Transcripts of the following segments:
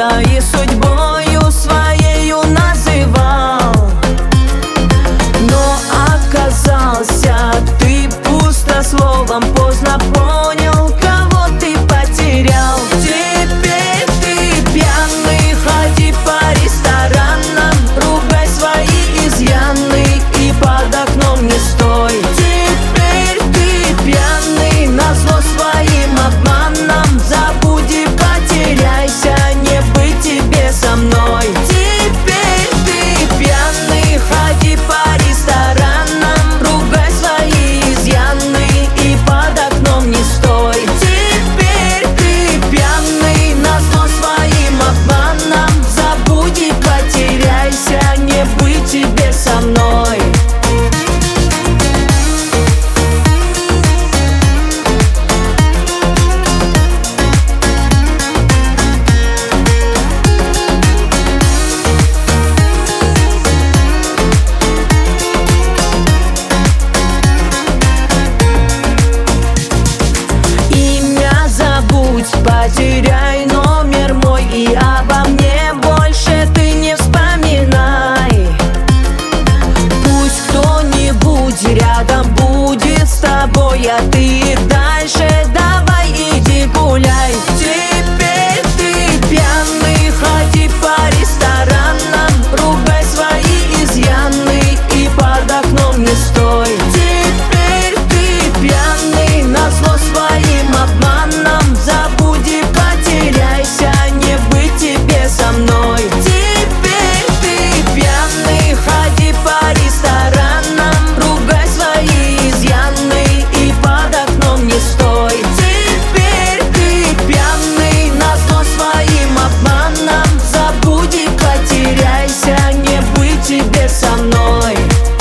будто и судьбою своею называл. Но оказался ты пустословом, поздно понял, кого ты потерял. Теперь ты пьяный, ходи по ресторанам, ругай свои изъяны и под окном не стой. Теперь ты пьяный, назло своим обманом, забудь и потеряйся, не быть тебе со мной. Теперь ты пьяный, ходи по ресторанам, ругай свои изъяны и под окном не стой. Теперь ты пьяный, назло своим обманом, забудь и потеряйся, не быть тебе со мной. Потеряй номер мой и обо мне больше ты не вспоминай. Пусть кто-нибудь рядом будет с тобой, а ты дальше давай иди гуляй. Теперь ты пьяный, ходи по ресторанам, ругай свои изъяны и под окном не стой. Теперь ты пьяный, назло своим обманом, забудь и потеряйся, не быть тебе со мной. Теперь ты пьяный, ходи по ресторанам, ругай свои изъяны и под окном не стой. Теперь ты пьяный, назло своим обманом, забудь и потеряйся, не быть тебе со мной.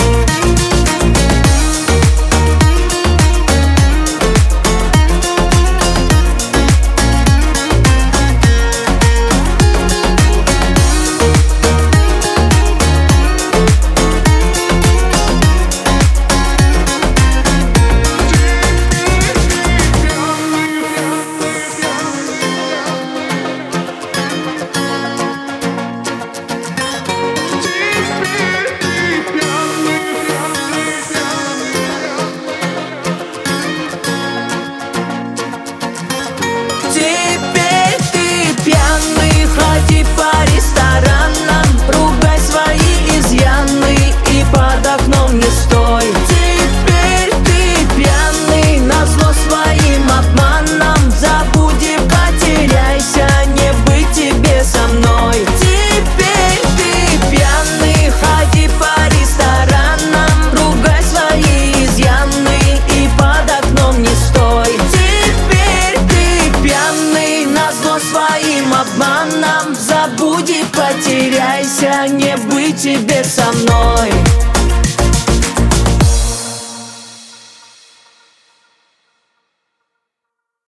Теперь ты пьяный, ходи по ресторанам, ругай свои изъяны и под окном не стой. Теперь ты пьяный, назло своим обманом, забудь и потеряйся, не быть тебе со мной. Теперь ты пьяный, ходи по ресторанам, ругай свои изъяны и под окном не стой. Теперь ты пьяный, назло своим обманом, забудь и потеряйся, не быть тебе со мной.